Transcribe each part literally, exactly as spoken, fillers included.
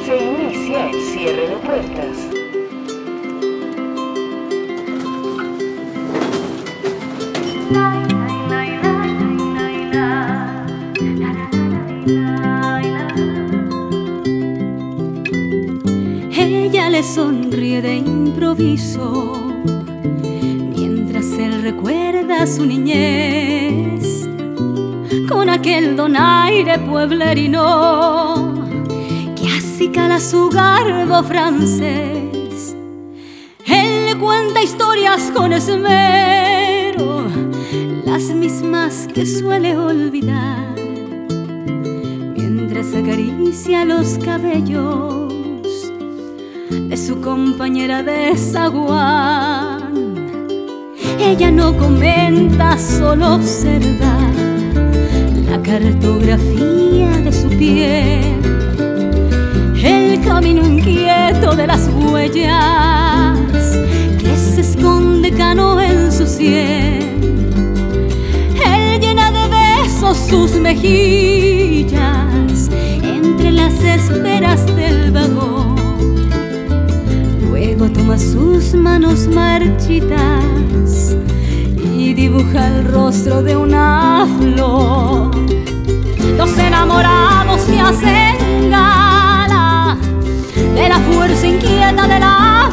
Se inicia el cierre de puertas. Ella le sonríe de improviso mientras él recuerda su niñez con aquel donaire pueblerino que acicala su garbo francés. Él le cuenta historias con esmero, las mismas que suele olvidar, mientras acaricia los cabellos de su compañera de zaguán. Ella no comenta, solo observa la cartografía de su piel, el camino inquieto de las huellas que se esconde cano en su sien. Él llena de besos sus mejillas entre las esperas del vagón. Luego toma sus manos marchitas y dibuja el rostro de una flor. Dos enamorados que hacen gala de la fuerza inquieta del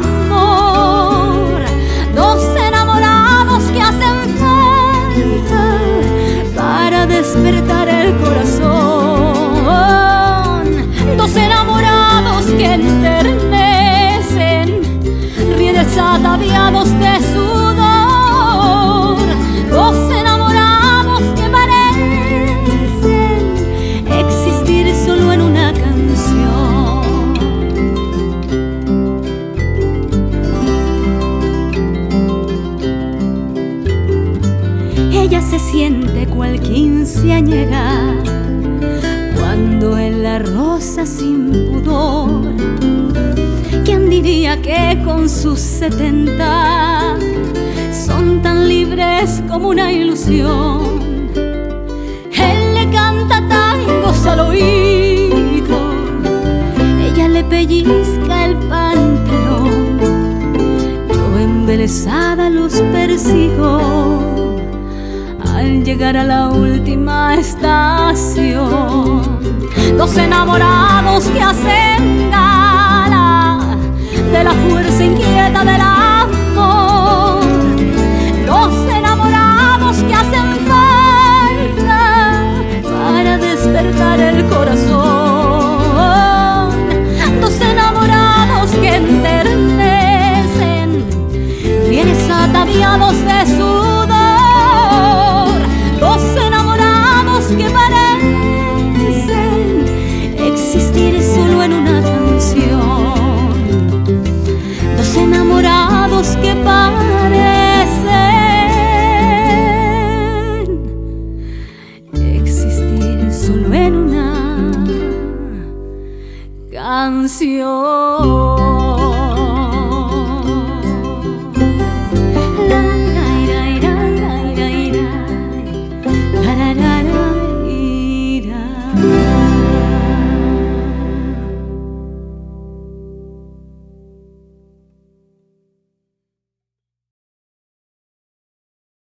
amor. Dos enamorados que hacen falta para despertar el corazón. Dos enamorados que enternecen, rieles ataviados de sudor. Dos enamorados que parecen existir solo en una canción. Ella se siente cual quinceañera cuando en la rosa sin pudor. ¿Quién diría que con sus setenta son tan libres como una ilusión? Él le canta tangos al oído, ella le pellizca el pantalón. Yo embelesada los persigo al llegar a la última estación. Dos enamorados que hacen gala de la fuerza inquieta del amor. Dos enamorados que hacen falta para despertar el corazón. Dos enamorados que enternecen, rieles ataviados de sudor. Dos enamorados que parecen existir solo en una canción. Dos enamorados que parecen existir solo en una canción.